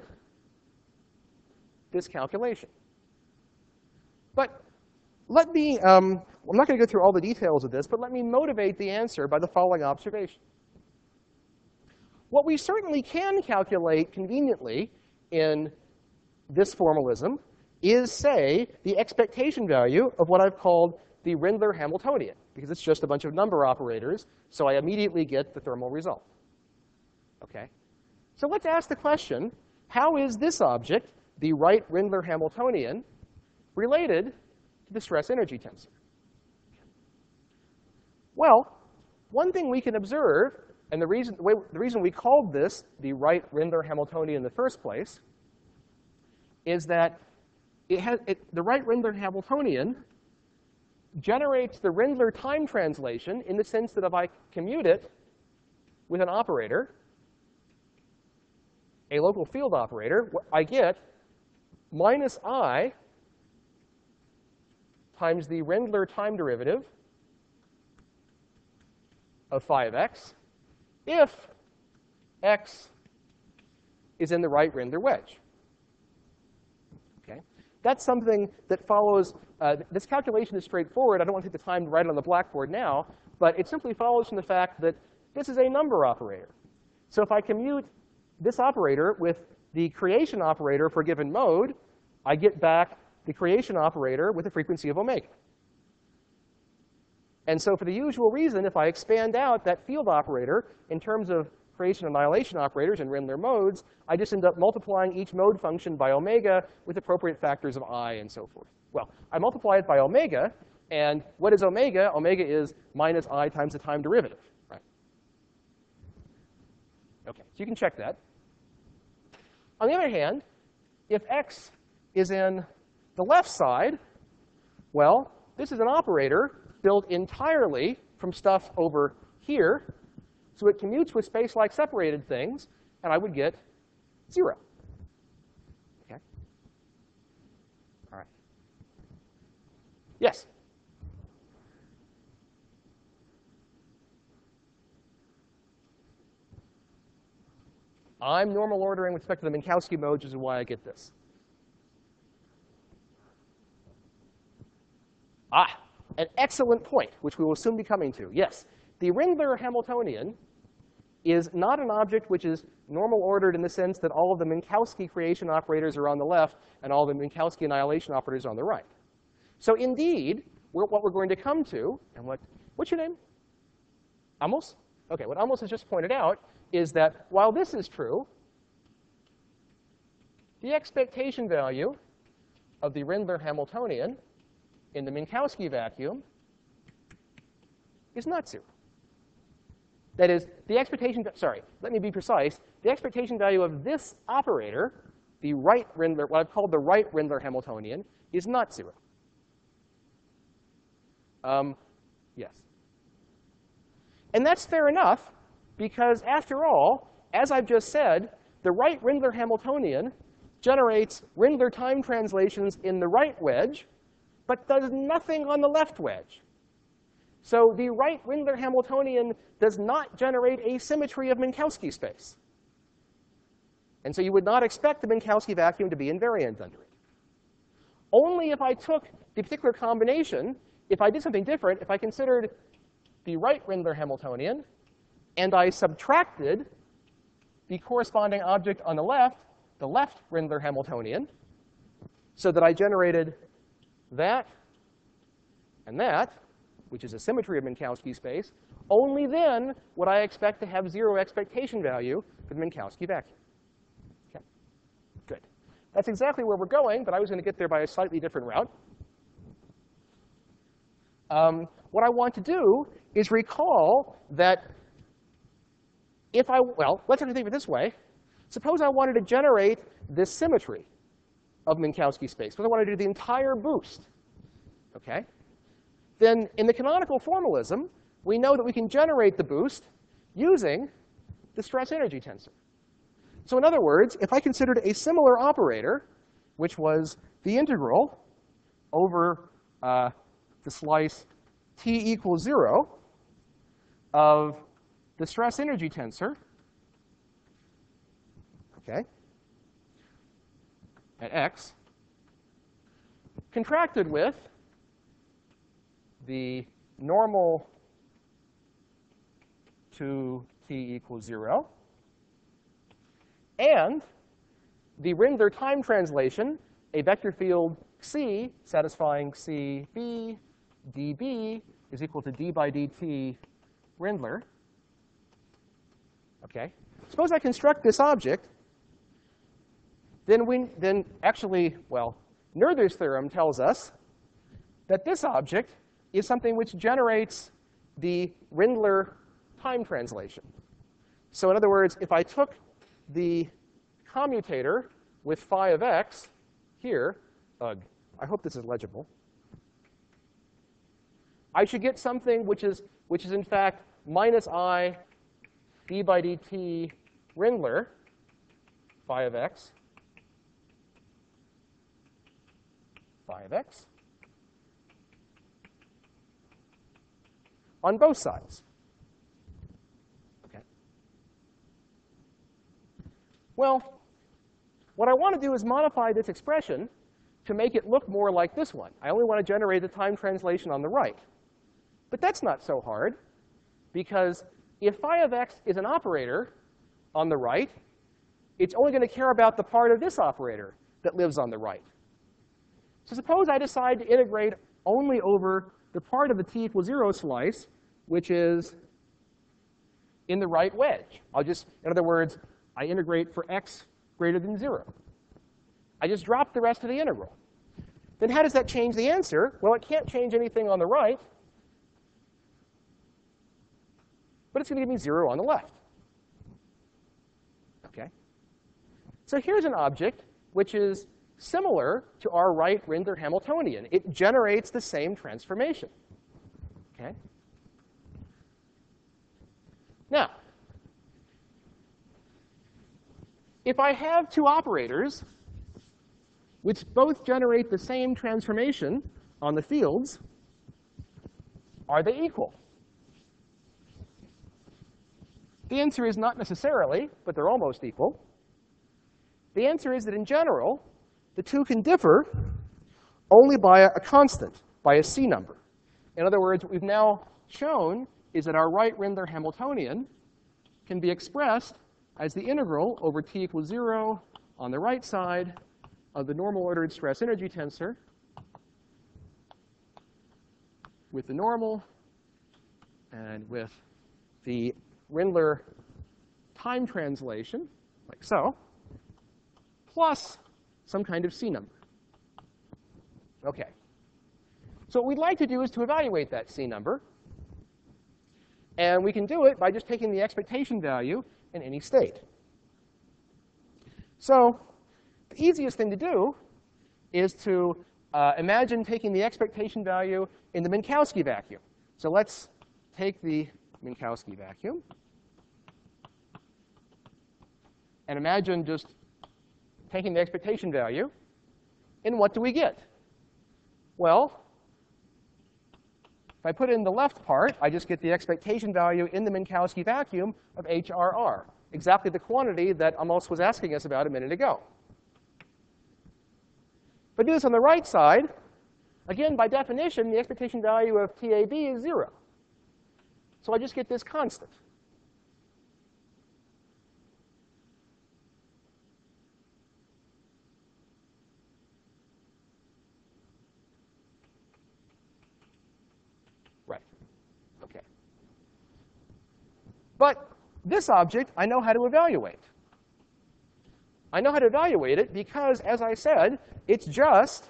this calculation. But let me, um, I'm not going to go through all the details of this, but let me motivate the answer by the following observation. What we certainly can calculate conveniently in this formalism is, say, the expectation value of what I've called the Rindler Hamiltonian, because it's just a bunch of number operators, so I immediately get the thermal result. OK? So let's ask the question, how is this object, the right Rindler Hamiltonian, related to the stress energy tensor? Well, one thing we can observe, and the reason, the, way, the reason we called this the right Rindler Hamiltonian in the first place, is that it has, it, the right Rindler Hamiltonian generates the Rindler time translation in the sense that if I commute it with an operator, a local field operator, I get minus I times the Rindler time derivative of phi of x if x is in the right Rindler wedge. Okay? That's something that follows. Uh, this calculation is straightforward. I don't want to take the time to write it on the blackboard now. But it simply follows from the fact that this is a number operator. So if I commute this operator with the creation operator for a given mode, I get back the creation operator with a frequency of omega. And so for the usual reason, if I expand out that field operator in terms of creation and annihilation operators in Rindler modes, I just end up multiplying each mode function by omega with appropriate factors of I and so forth. Well, I multiply it by omega, and what is omega? Omega is minus I times the time derivative, right? OK, so you can check that. On the other hand, if x is in the left side, well, this is an operator built entirely from stuff over here. So it commutes with space-like separated things, and I would get zero. OK? All right. Yes? I'm normal ordering with respect to the Minkowski modes, which is why I get this. Ah, an excellent point, which we will soon be coming to. Yes, the Rindler Hamiltonian is not an object which is normal ordered in the sense that all of the Minkowski creation operators are on the left and all the Minkowski annihilation operators are on the right. So indeed, we're, what we're going to come to, and what, what's your name? Amos? OK, what Amos has just pointed out is that while this is true, the expectation value of the Rindler Hamiltonian in the Minkowski vacuum is not zero. That is, the expectation, sorry, let me be precise. The expectation value of this operator, the right Rindler, what I've called the right Rindler Hamiltonian, is not zero. Um, yes. And that's fair enough, because after all, as I've just said, the right Rindler Hamiltonian generates Rindler time translations in the right wedge, but does nothing on the left wedge. So the right Rindler Hamiltonian does not generate a symmetry of Minkowski space. And so you would not expect the Minkowski vacuum to be invariant under it. Only if I took the particular combination, if I did something different, if I considered the right Rindler Hamiltonian, and I subtracted the corresponding object on the left, the left Rindler Hamiltonian, so that I generated that and that, which is a symmetry of Minkowski space, only then would I expect to have zero expectation value for the Minkowski vacuum. Okay, good. That's exactly where we're going, but I was going to get there by a slightly different route. Um, what I want to do is recall that if I, well, let's actually think of it this way. Suppose I wanted to generate this symmetry of Minkowski space. Suppose I wanted to do the entire boost. OK? Then in the canonical formalism, we know that we can generate the boost using the stress energy tensor. So in other words, if I considered a similar operator, which was the integral over uh, the slice t equals zero of the stress energy tensor, OK, at x, contracted with the normal to t equals zero, and the Rindler time translation, a vector field C satisfying C B dB is equal to d by dt Rindler. OK, suppose I construct this object, then we then actually, well, Noether's theorem tells us that this object is something which generates the Rindler time translation. So in other words, if I took the commutator with phi of x here, ugh, I hope this is legible, I should get something which is, which is in fact minus I d by dt Rindler, phi of x, phi of x, on both sides. Okay. Well, what I want to do is modify this expression to make it look more like this one. I only want to generate the time translation on the right. But that's not so hard, because if phi of x is an operator on the right, it's only going to care about the part of this operator that lives on the right. So suppose I decide to integrate only over the part of the t equals zero slice, which is in the right wedge. I'll just, in other words, I integrate for x greater than zero. I just drop the rest of the integral. Then how does that change the answer? Well, it can't change anything on the right, but it's going to give me zero on the left. Okay? So here's an object which is similar to our right Rindler Hamiltonian. It generates the same transformation. Okay? Now, if I have two operators which both generate the same transformation on the fields, are they equal? The answer is not necessarily, but they're almost equal. The answer is that in general, the two can differ only by a, a constant, by a C number. In other words, what we've now shown is that our right Rindler Hamiltonian can be expressed as the integral over t equals zero on the right side of the normal ordered stress energy tensor with the normal and with the Rindler time translation, like so, plus some kind of C number. OK. So what we'd like to do is to evaluate that C number. And we can do it by just taking the expectation value in any state. So the easiest thing to do is to uh, imagine taking the expectation value in the Minkowski vacuum. So let's take the Minkowski vacuum and imagine just taking the expectation value. And what do we get? Well, if I put in the left part, I just get the expectation value in the Minkowski vacuum of H R R, exactly the quantity that Amos was asking us about a minute ago. If I do this on the right side, again, by definition, the expectation value of T A B is zero. So I just get this constant. But this object, I know how to evaluate. I know how to evaluate it because, as I said, it's just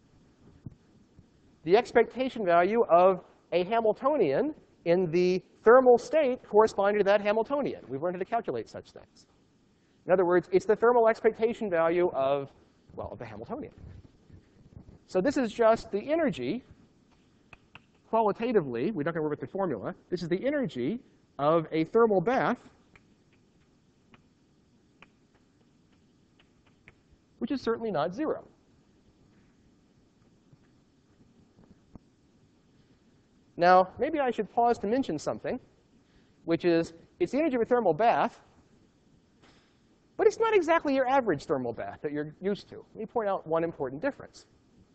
the expectation value of a Hamiltonian in the thermal state corresponding to that Hamiltonian. We've learned how to calculate such things. In other words, it's the thermal expectation value of, well, of the Hamiltonian. So this is just the energy, qualitatively. We're not going to work with the formula. This is the energy of a thermal bath, which is certainly not zero. Now, maybe I should pause to mention something, which is it's the energy of a thermal bath, but it's not exactly your average thermal bath that you're used to. Let me point out one important difference.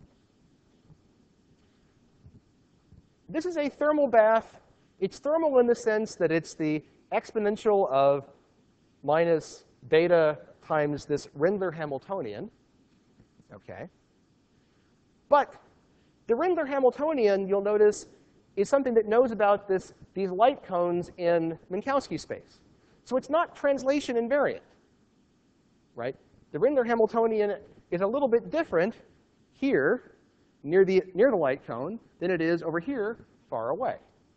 This is a thermal bath. It's thermal in the sense that it's the exponential of minus beta times this Rindler Hamiltonian. OK. But the Rindler Hamiltonian, you'll notice, is something that knows about this, these light cones in Minkowski space. So it's not translation invariant. Right? The Rindler Hamiltonian is a little bit different here near the, near the light cone than it is over here far away.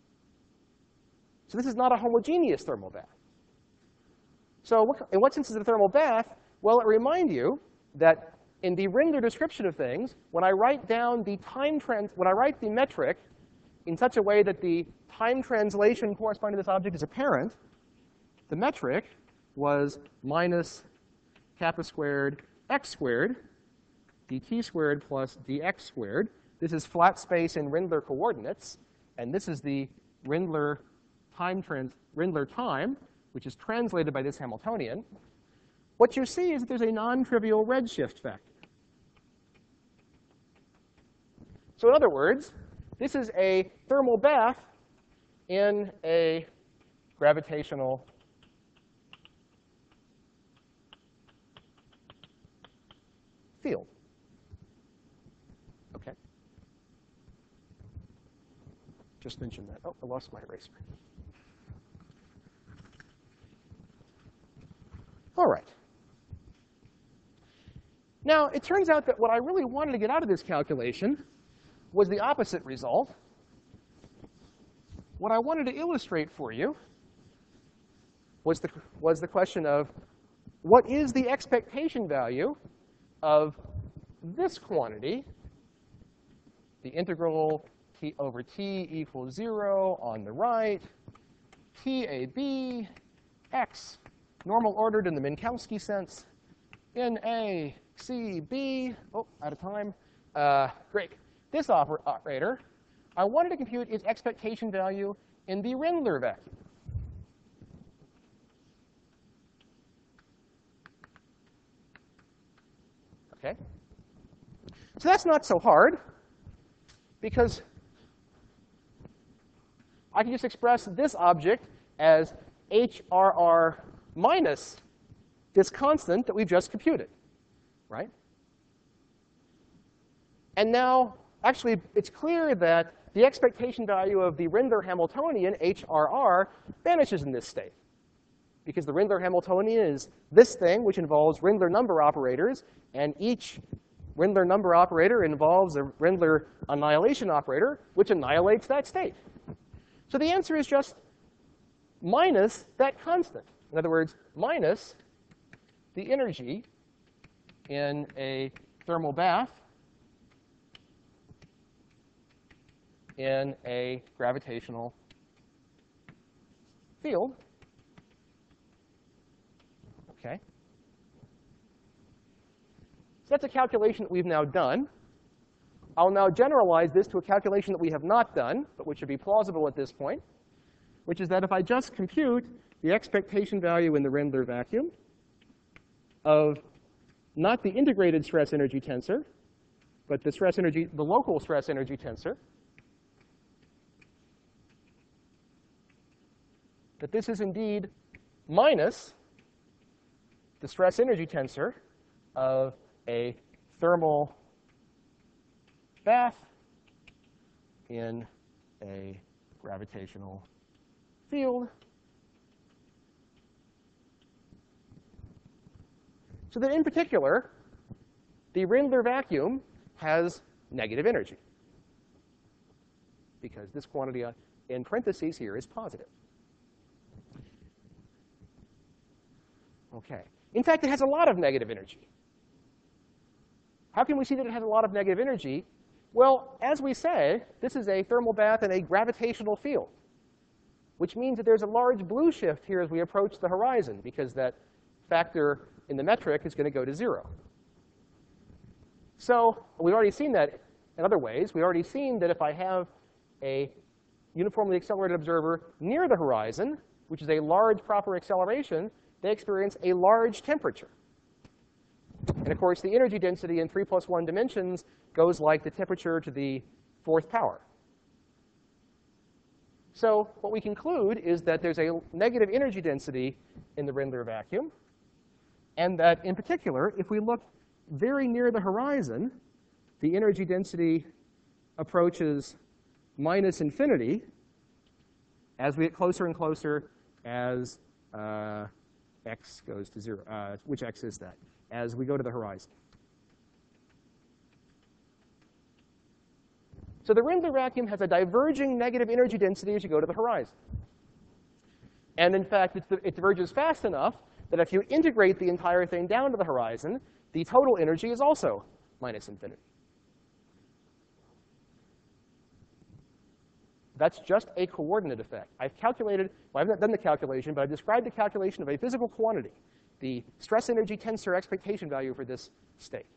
So this is not a homogeneous thermal bath. So what, in what sense is it a thermal bath? Well, it reminds you that in the Rindler description of things, when I write down the time trans, when I write the metric in such a way that the time translation corresponding to this object is apparent, the metric was minus kappa squared x squared dt squared plus dx squared. This is flat space in Rindler coordinates, and this is the Rindler time trans Rindler time, which is translated by this Hamiltonian. What you see is that there's a non-trivial redshift factor. So in other words, this is a thermal bath in a gravitational field. OK. Just mentioned that. Oh, I lost my eraser. All right. Now, it turns out that what I really wanted to get out of this calculation was the opposite result. What I wanted to illustrate for you was the, was the question of what is the expectation value of this quantity, the integral t over t equals zero on the right, T A B, x, normal ordered in the Minkowski sense, in A, C, B, oh, out of time, uh, great. This oper operator, I wanted to compute its expectation value in the Rindler vacuum. Okay? So that's not so hard, because I can just express this object as H R R minus this constant that we've just computed, right? And now, actually, it's clear that the expectation value of the Rindler Hamiltonian, H R R, vanishes in this state, because the Rindler Hamiltonian is this thing, which involves Rindler number operators, and each Rindler number operator involves a Rindler annihilation operator, which annihilates that state. So the answer is just minus that constant. In other words, minus the energy in a thermal bath in a gravitational field. Okay. So that's a calculation that we've now done. I'll now generalize this to a calculation that we have not done, but which should be plausible at this point, which is that if I just compute the expectation value in the Rindler vacuum of not the integrated stress energy tensor, but the stress energy, the local stress energy tensor, that this is indeed minus the stress energy tensor of a thermal bath in a gravitational field. So that in particular, the Rindler vacuum has negative energy, because this quantity in parentheses here is positive. Okay. In fact, it has a lot of negative energy. How can we see that it has a lot of negative energy? Well, as we say, this is a thermal bath in a gravitational field, which means that there's a large blue shift here as we approach the horizon, because that factor in the metric is going to go to zero. So we've already seen that in other ways. We've already seen that if I have a uniformly accelerated observer near the horizon, which is a large proper acceleration, they experience a large temperature. And of course, the energy density in three plus one dimensions goes like the temperature to the fourth power. So what we conclude is that there's a negative energy density in the Rindler vacuum, and that in particular, if we look very near the horizon, the energy density approaches minus infinity as we get closer and closer as uh, x goes to zero. Uh, which x is that? As we go to the horizon. So the Rindler vacuum has a diverging negative energy density as you go to the horizon. And in fact, it's, it diverges fast enough that if you integrate the entire thing down to the horizon, the total energy is also minus infinity. That's just a coordinate effect. I've calculated, well, I've not done the calculation, but I've described the calculation of a physical quantity, the stress energy tensor expectation value for this state.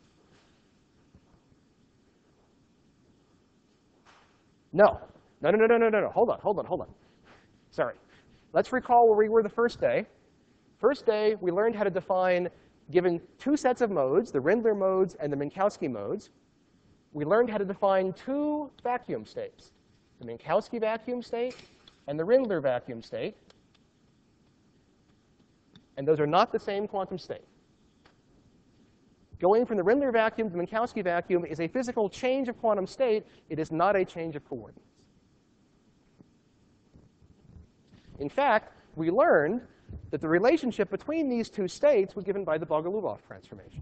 No, no, no, no, no, no, no, hold on, hold on, hold on. Sorry. Let's recall where we were the first day. First day, we learned how to define, given two sets of modes, the Rindler modes and the Minkowski modes, we learned how to define two vacuum states, the Minkowski vacuum state and the Rindler vacuum state. And those are not the same quantum state. Going from the Rindler vacuum to the Minkowski vacuum is a physical change of quantum state. It is not a change of coordinates. In fact, we learned that the relationship between these two states was given by the Bogoliubov transformation.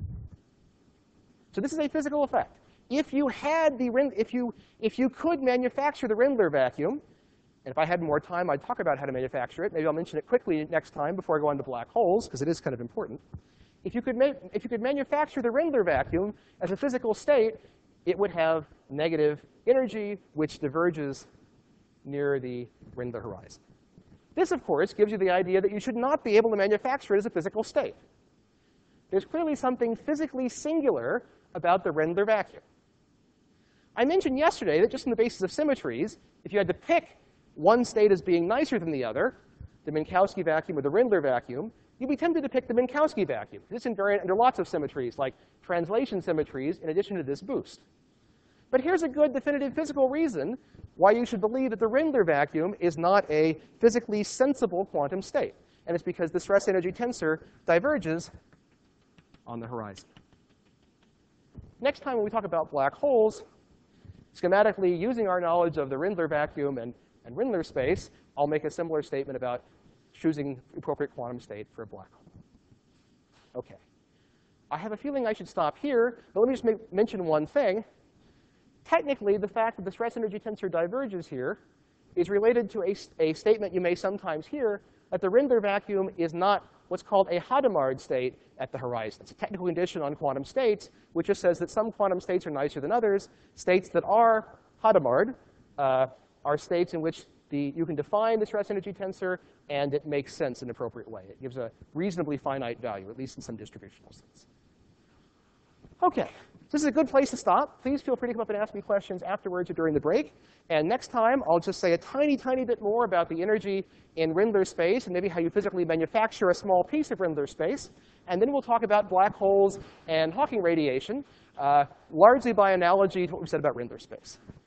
So this is a physical effect. If you had the if you if you could manufacture the Rindler vacuum, and if I had more time, I'd talk about how to manufacture it. Maybe I'll mention it quickly next time before I go on to black holes, because it is kind of important. If you could ma if you could manufacture the Rindler vacuum as a physical state, it would have negative energy, which diverges near the Rindler horizon. This, of course, gives you the idea that you should not be able to manufacture it as a physical state. There's clearly something physically singular about the Rindler vacuum. I mentioned yesterday that just on the basis of symmetries, if you had to pick one state as being nicer than the other, the Minkowski vacuum or the Rindler vacuum, you'd be tempted to pick the Minkowski vacuum. It's invariant under lots of symmetries, like translation symmetries, in addition to this boost. But here's a good definitive physical reason why you should believe that the Rindler vacuum is not a physically sensible quantum state. And it's because the stress energy tensor diverges on the horizon. Next time when we talk about black holes, schematically using our knowledge of the Rindler vacuum and, and Rindler space, I'll make a similar statement about choosing the appropriate quantum state for a black hole. OK. I have a feeling I should stop here, but let me just make, mention one thing. Technically, the fact that the stress energy tensor diverges here is related to a, a statement you may sometimes hear, that the Rindler vacuum is not what's called a Hadamard state at the horizon. It's a technical condition on quantum states, which just says that some quantum states are nicer than others. States that are Hadamard uh, are states in which the, you can define the stress energy tensor, and it makes sense in an appropriate way. It gives a reasonably finite value, at least in some distributional sense. OK. This is a good place to stop. Please feel free to come up and ask me questions afterwards or during the break. And next time, I'll just say a tiny, tiny bit more about the energy in Rindler space and maybe how you physically manufacture a small piece of Rindler space. And then we'll talk about black holes and Hawking radiation, uh, largely by analogy to what we said about Rindler space.